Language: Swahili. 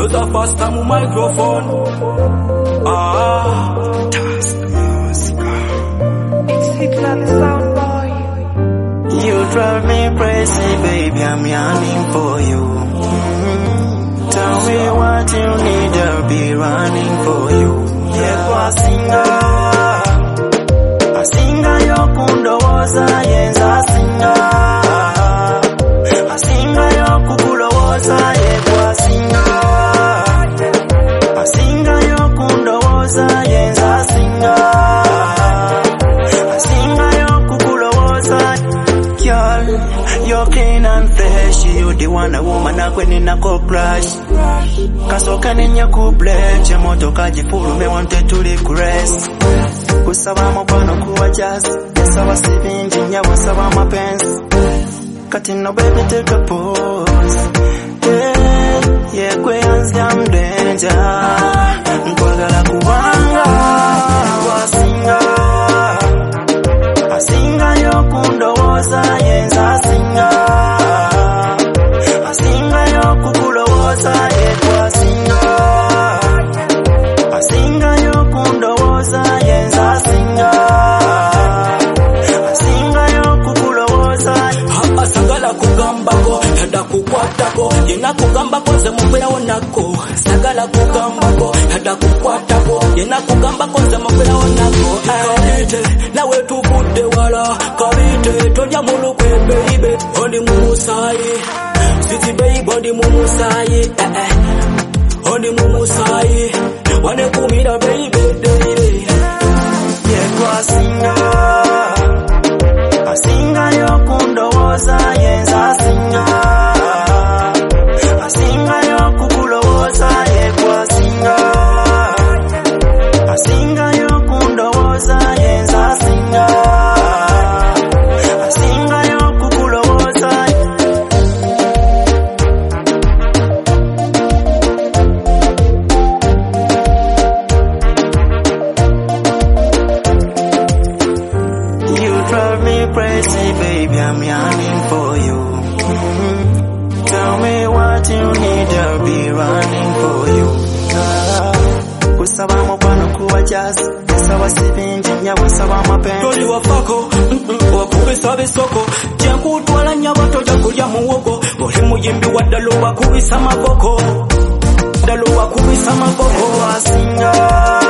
Close up fast on microphone. Task music. It's Hitler the sound boy. You drive me crazy, baby, I'm yearning for you. Tell me what you need, I'll be running for you. Yeah, I singa yokundowoza yenza singa. I singa yokukulowoza yekwa singa. I singa yokundowoza yenza singa. I singa yokukulowoza. Girl, you're clean and fresh. You the one a woman a when in a co crash. Kasoka nenya kubleche moto kajifuru me wanted to regress. Kusaba mkwano kuwa jazz. Kusaba sibinji nyawa saba mapenzi. Kati no baby take a pause. Yeah, kwe hands I'm danger. Nkwagala kuwanga wasinga. Asinga yokundowoza yenza singa. Asinga yokukulowoza yekwa singa. Asinga yokundowoza yenza singa. Asinga yokukulowoza. Sagala kugambako, hada kukwatako. Yena kugambako nze mubera wonako. Sagala kugambako, hada kukwatako. Yena kugambako nze mubera wonako. Kabite, nawe tuvudde wala. Kabite, tonja mulukwe baby. Oli mumusayi. Sweetie baby, oli mumusayi. Oli mumusayi. Wane kumira baby. Yekwa singa. Asinga yokundowoza yenza singa. Asinga yokukulowoza yekwa singa. Asinga yokundowoza yenza singa. Asinga yokukulowoza. You drive me crazy, baby, I'm yearning for you. Tell me what you need, I'll be running for you. Kusaba mkwano kuwa jazz. Kusaba sibinji nyawa saba mapenzi. Toli wafako, wakubisa bisoko. Jenkutwala nyaba toja kulya muwogo. Oli muyimbi wadalo wakubisa maboko. Dalo wakubisa maboko. Wasinga.